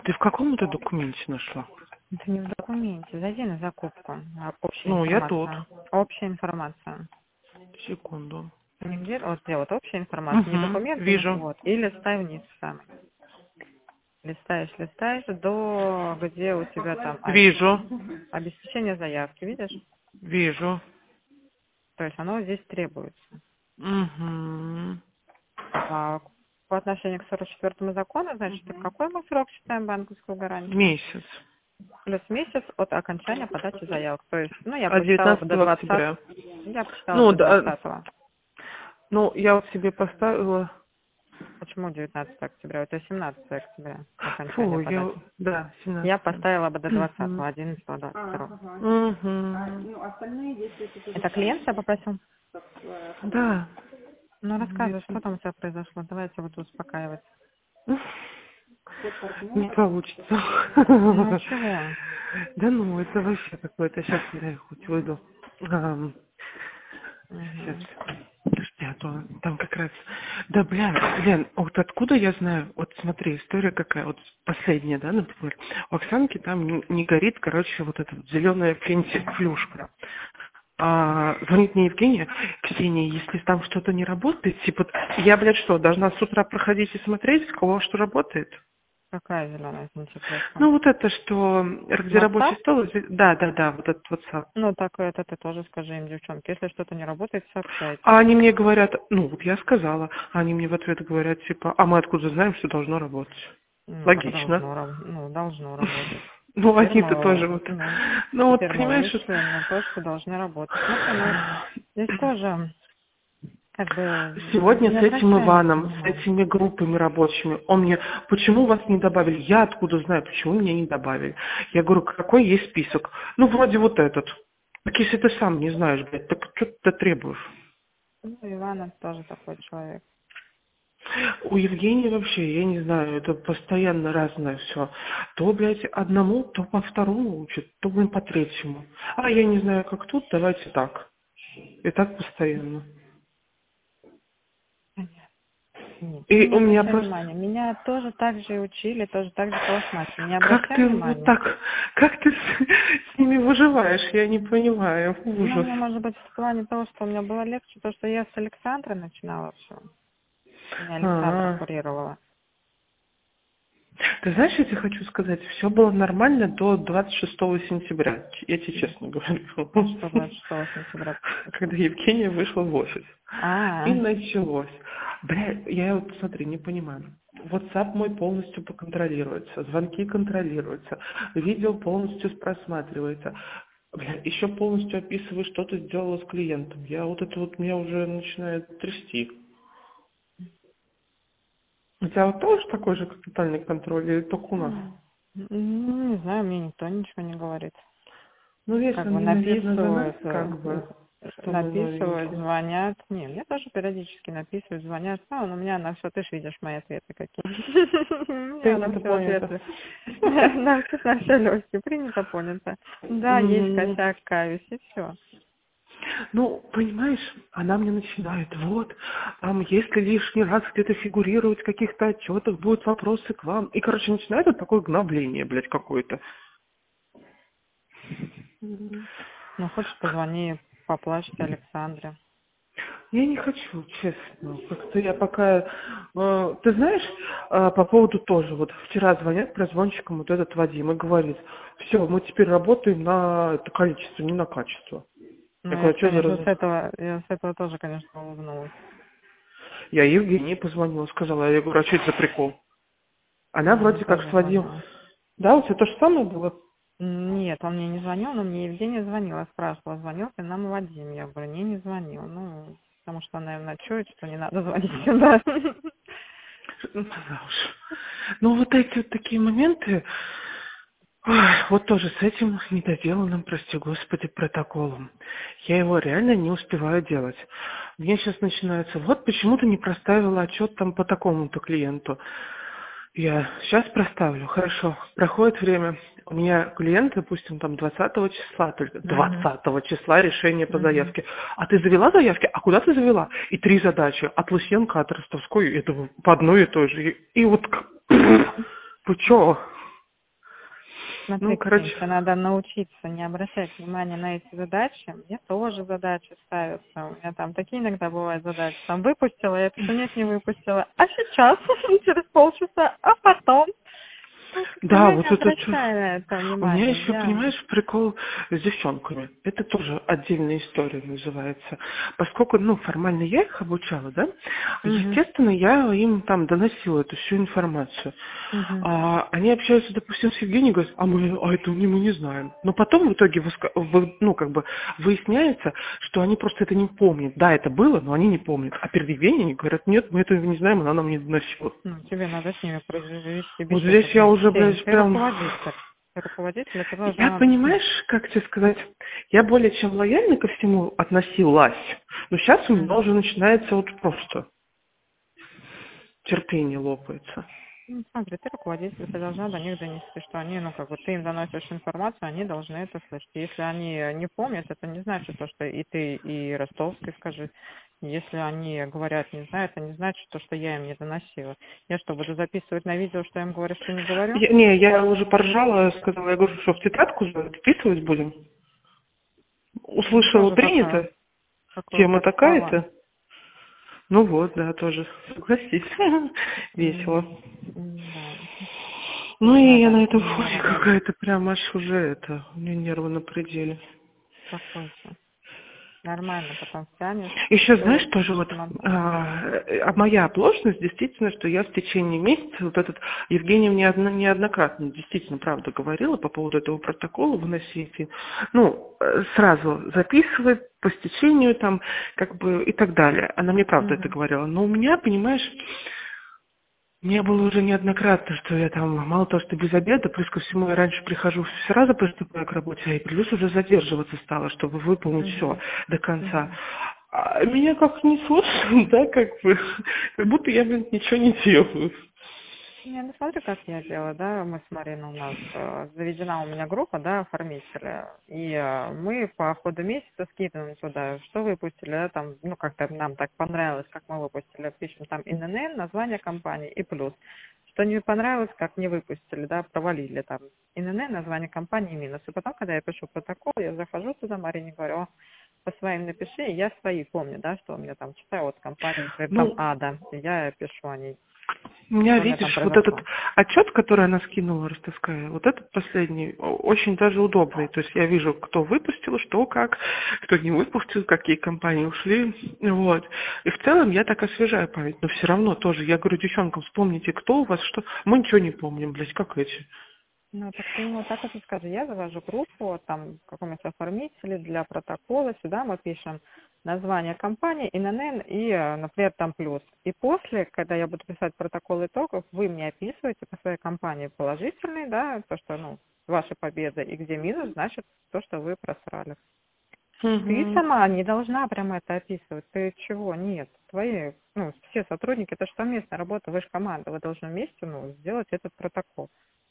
Ты в каком-то документе нашла? Это не в документе. Зайди на закупку. Общая Ну, я информация. Общая информация. Секунду. Нигде, вот где вот общая информация, не документы, Вижу. вот. И листай вниз самый. Листаешь до где у тебя там Вижу. обеспечение заявки, видишь? Вижу. То есть оно здесь требуется. Угу. А по отношению к 44 закону, значит, какой мы срок считаем банковскую гарантию? Месяц. Плюс месяц от окончания подачи заявок. То есть, ну, я От посчитала бы 19 до 20. октября. Я посчитала Ну, до да. 20. Ну, я вот себе поставила... Почему 19 октября? Это 17 октября окончание Фу, подачи. Да, 17. Я поставила бы до 20, Угу. 11, 22. Угу. Это клиент тебя попросил? Да. Ну, рассказывай, что там у тебя произошло. Давайте вот успокаивать. Не получится. Ну, чего? Да ну, это вообще какое-то... Сейчас я хоть выйду. Сейчас. Угу. Подожди, а то там как раз... Да, Лен, вот откуда я знаю? Вот смотри, история какая. Вот последняя, да, например. У Оксанки там не горит, короче, вот эта вот зеленая флюшка. Звонит мне Евгения: Ксения, если там что-то не работает, типа, я, что, должна с утра проходить и смотреть, у кого что работает? Какая зеленая флюшка? Ну, вот это, что, где рабочий WhatsApp? стол, да, вот этот WhatsApp. Ну, так это ты тоже скажи им, девчонки. Если что-то не работает, сообщайте. А они мне говорят, ну, вот я сказала, а они мне в ответ говорят, типа, а мы откуда знаем, что должно работать? Ну, как Логично. должно работать. Ну, Теперь они-то мы, тоже вот. Ну, вот, теперь мы понимаешь, вышли на то, что должны работать. Смотри, ну, здесь тоже, как бы, сегодня не с этим обращаем на это Иваном, с внимания. этими группами рабочими, он мне: почему вас не добавили? Я откуда знаю, почему меня не добавили? Я говорю: какой есть список? Ну, вроде вот этот. Так если ты сам не знаешь, блядь, так что ты требуешь? Ну, Иван тоже такой человек. У Евгении вообще, я не знаю, это постоянно разное все. То, блядь, одному, то по второму учат, то, по третьему. А я не знаю, как тут, давайте так. И так постоянно. Понятно. Нет, И не у меня обращай просто... внимания. Меня тоже так же и учили, тоже так же колошматили. Не Как обращай ты вот внимания. так, как ты с ними выживаешь, я не понимаю. Ну, Ужас. мне, может быть, в плане того, что у меня было легче, то, что я с Александрой начинала все. Меня Александра А-а. курировала. Ты знаешь, я тебе хочу сказать, все было нормально до 26 сентября. Я тебе честно говорю. А что 26 сентября? Когда Евгения вышла в офис. И А, началось. Бля, я вот, смотри, не понимаю. WhatsApp мой полностью поконтролируется, звонки контролируются, видео полностью просматривается. Бля, еще полностью описываю, что ты сделала с клиентом. Я вот это вот меня уже начинает трясти. У тебя вот тоже такой же тотальный контроль или только у нас? ну, не знаю, мне никто ничего не говорит. Ну, если Как бы они, наверное, за нас, написывают, как бы, что мы написывают, новенькие. звонят. Не, мне тоже периодически написывают, звонят. А, ну, у меня на все, ты ж видишь мои ответы какие. У меня на Принято, все понято. ответы. На все легкие, принято, понято. Да, есть косяк, каюсь, и все. Ну, понимаешь, она мне начинает: вот, там, если лишний раз где-то фигурировать в каких-то отчетах, будут вопросы к вам. И, короче, начинает вот такое гнобление, блядь, какое-то. Ну, хочешь, позвони, поплачьте Александре. Я не хочу, честно. Как-то я пока... ты знаешь, по поводу тоже, вот вчера звонят прозвончиком вот этот Вадим и говорит: все, мы теперь работаем на это количество, не на качество. Ну, Я я, говорю: что за конечно, раз... я с этого тоже, конечно, улыбнулась. Я Евгении позвонила, сказала, я говорю: а что это за прикол? Она Ну, мне вроде как тоже с Вадимом... звонила. Да, у тебя то же самое было? Нет, он мне не звонил, но мне Евгения звонила, спрашивала, звонил ли нам Вадим. Я говорю, не звонил. Ну, потому что, наверное, чует, что не надо звонить сюда. Ну, да уж. Ну, вот эти вот такие моменты, ой, вот тоже с этим недоделанным, прости господи, протоколом. Я его реально не успеваю делать. Мне сейчас начинается: вот почему ты не проставила отчет там по такому-то клиенту. Я сейчас проставлю, хорошо. Проходит время. У меня клиент, допустим, там 20 числа, только Мгм. 20 числа решение по Мгм. заявке. А ты завела заявки? А куда ты завела? И 3 задачи. От Лысенко, от Ростовской, это по одной и той же. И вот, вы чё? смотри, Ну, короче, Ксения, надо научиться не обращать внимания на эти задачи. Мне тоже задачи ставятся. У меня там такие иногда бывают задачи. Там выпустила, я пишу, нет, не выпустила. А сейчас, через полчаса, а потом. Ну, как-то да, я не вот это обращаю на это у меня внимания. еще, Я... понимаешь, прикол с девчонками. Это тоже отдельная история называется. Поскольку, ну, формально я их обучала, да, Мгм, естественно, я им там доносила эту всю информацию. мгм, Они общаются, допустим, с Евгением, говорят, это мы не знаем. Но потом в итоге, ну, как бы, выясняется, что они просто это не помнят. Да, это было, но они не помнят. А перед Евгением они говорят, нет, мы этого не знаем, она нам не доносила. Ну, тебе надо с ними произвести Вот беседу. здесь я уже, Ксения, блядь, ты прям... руководитель. Ты руководитель, ты Я, должна объяснить. понимаешь, как тебе сказать, я более чем лояльно ко всему относилась, но сейчас у меня Мгм. уже начинается вот просто терпение лопается. Ну, смотри, ты руководитель, ты должна до них донести, что они, ну, как бы, ты им доносишь информацию, они должны это слышать. Если они не помнят, это не значит то, что и ты, и Ростовской скажи. Если они говорят, не знаю, это не значит то, что я им не доносила. Я что, буду записывать на видео, что я им говорю, что не говорю? Я уже поржала, сказала, я говорю, что в тетрадку записывать будем? Ну, Услышала, тоже такое, принято, такое тема повествование. такая-то. Ну вот, да, тоже, согласись, весело. М, Да, Ну и я надо на этом фоне нервы, какая-то прям аж уже это, у меня нервы на пределе. успокойся. Нормально, потом встанешь, Еще знаешь, все тоже вот да. моя оплошность действительно, что я в течение месяца, вот этот, Евгения мне неоднократно действительно правда говорила по поводу этого протокола выносите, ну, сразу записывать по стечению там, как бы и так далее. Она мне правда это Мгм. говорила. Но у меня, понимаешь, мне было уже неоднократно, что я там, мало того, что без обеда, плюс ко всему я раньше прихожу, сразу приступаю к работе, а и плюс уже задерживаться стала, чтобы выполнить все Мгм. до конца. Мгм. А меня как не слышно, да, как бы, как будто я, блин, ничего не делаю. Не, ну смотри, как я делаю, да, мы с Мариной, у нас заведена у меня группа, да, оформителя, и мы по ходу месяца скидываем туда, что выпустили, да, там, ну, как-то нам так понравилось, как мы выпустили, пишем там ИНН, название компании и плюс. Что не понравилось, как не выпустили, да, провалили там ИНН, название компании минус. И потом, когда я пишу протокол, я захожу туда, Марине говорю, по своим напиши, и я свои помню, да, что у меня там читаю от компании, например, там Ну, Ада, и я пишу о ней, у меня, что у меня там видишь, вот этот произошло. отчет, который она скинула, Ростовская, вот этот последний, очень даже удобный. То есть я вижу, кто выпустил, что, как, кто не выпустил, какие компании ушли. Вот. И в целом я так освежаю память. Но все равно тоже, я говорю девчонкам, вспомните, кто у вас, что. Мы ничего не помним, блядь, как эти. Ну, так ты ему так это скажи. Я завожу группу, там, каком-нибудь оформителе для протокола. Сюда мы пишем название компании, ИНН и, например, там плюс. И после, когда я буду писать протокол итогов, вы мне описываете по своей компании положительный, да, то, что, ну, ваша победа, и где минус, значит, то, что вы просрали. Ты Угу. сама не должна прямо это описывать. Ты чего? Нет. Твои, ну, все сотрудники, это же совместная работа, вы же команда, вы должны вместе, ну, сделать этот протокол.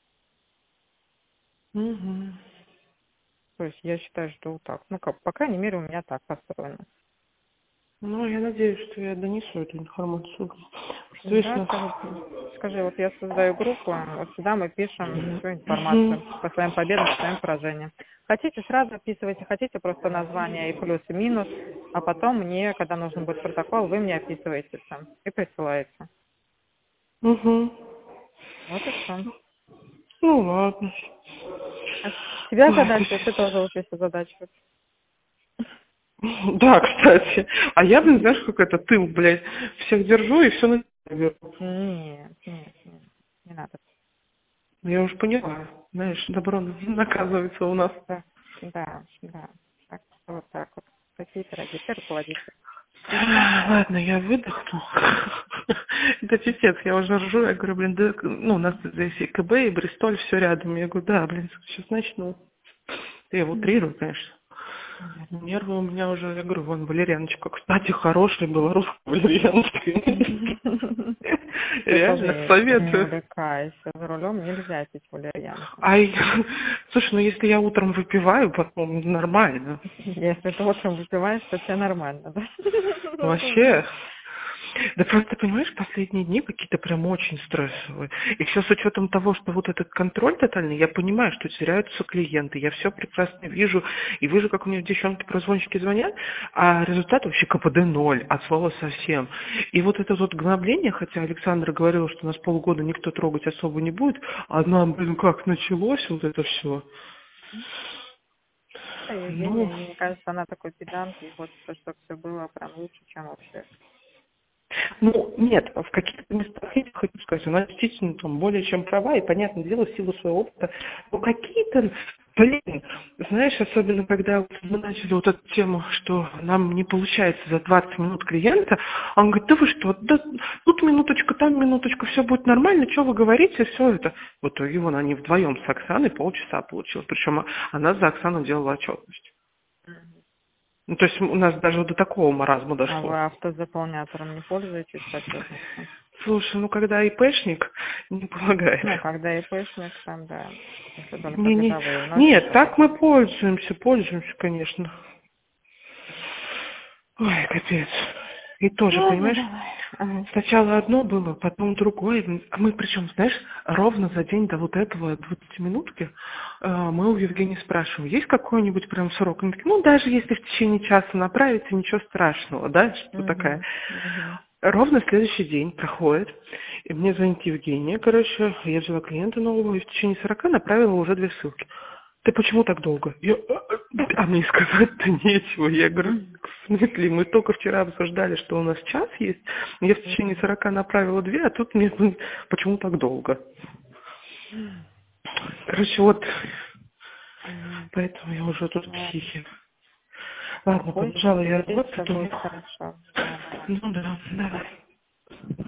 Угу. То есть я считаю, что вот так. Ну, как, по крайней мере, у меня так построено. Ну, я надеюсь, что я донесу эту информацию. Просто, видишь, Да, скажи, вот я создаю группу, вот сюда мы пишем всю Мгм. информацию по своим победам, по своим поражениям. Хотите, сразу описывайте, хотите просто название и плюс, и минус, а потом мне, когда нужен будет протокол, вы мне описываете все и присылаете. Мгм. Вот и все. Ну, ладно. А у тебя Ой, это задача, ты тоже учишься задачивать. Да, кстати. А я, блин, знаешь, как это, тыл, блядь, всех держу и все на себя беру. Нет, нет, нет, не надо. Я уже поняла. Знаешь, добро наказывается у нас. Да, да, да. Так что вот так вот. Такие пироги. Ты руководитель. Ладно, я выдохну. Это пипец, я уже ржу, я говорю, блин, да, ну, у нас здесь и КБ, и Бристоль, все рядом. Я говорю, да, блин, сейчас начну. Я его утрирую, конечно. Нервы у меня уже, я говорю, вон валерьяночка, кстати, хорошая белорусская валерьяночка. Ты Реально, тоже не советую. увлекайся. За рулем нельзя пить валерьянку. Ай, слушай, ну если я утром выпиваю, потом нормально. Если ты утром выпиваешь, то тебе нормально, да? Вообще. Да просто, понимаешь, последние дни какие-то прям очень стрессовые. И все с учетом того, что вот этот контроль тотальный, я понимаю, что теряются клиенты, я все прекрасно вижу, и вижу, как у меня девчонки прозвонщики звонят, а результат вообще КПД ноль, от слова совсем. И вот это вот гнобление, хотя Александра говорила, что нас полгода никто трогать особо не будет, а одна, блин, как началось вот это все. Да, Ну, Евгения, мне кажется, она такой педант, и хочется, чтобы все было прям лучше, чем вообще. ну, нет, в каких-то местах, я хочу сказать, она действительно там более чем права, и, понятное дело, в силу своего опыта, но какие-то, блин, знаешь, особенно когда вот мы начали вот эту тему, что нам не получается за 20 минут клиента, он говорит, да вы что, да тут минуточку, там минуточку, все будет нормально, что вы говорите, все это. В итоге вон они вдвоем с Оксаной полчаса получилось, причем она за Оксану делала отчетность. Мгм. Ну, то есть у нас даже вот до такого маразма А дошло. вы автозаполнятором не пользуетесь по отчетности? Слушай, ну когда ИПшник, не помогает. Ну, когда ИПшник, там, да. Если только Не, не, годовые нет, вносятся, то так мы там. пользуемся, конечно. Ой, капец. И тоже, Ладно, понимаешь, давай. Ага. сначала одно было, потом другое. А мы причем, знаешь, ровно за день до вот этого 20-минутки мы у Евгения спрашиваем, есть какой-нибудь прям срок? Он такой, ну, даже если в течение часа направите, ничего страшного, да, что такая. Угу. Угу. Ровно следующий день проходит, и мне звонит Евгения, короче, я взяла клиента нового, и в течение 40 направила уже 2 ссылки. Ты почему так долго? А мне сказать-то нечего. Я говорю, в смысле, мы только вчера обсуждали, что у нас час есть, я в течение 40 направила 2, а тут мне почему так долго? Короче, вот, Угу. поэтому я уже тут Ладно. психи. Ладно, Закончим, побежала я встретимся, работать. будет хорошо. Да, давай. Ну да, давай.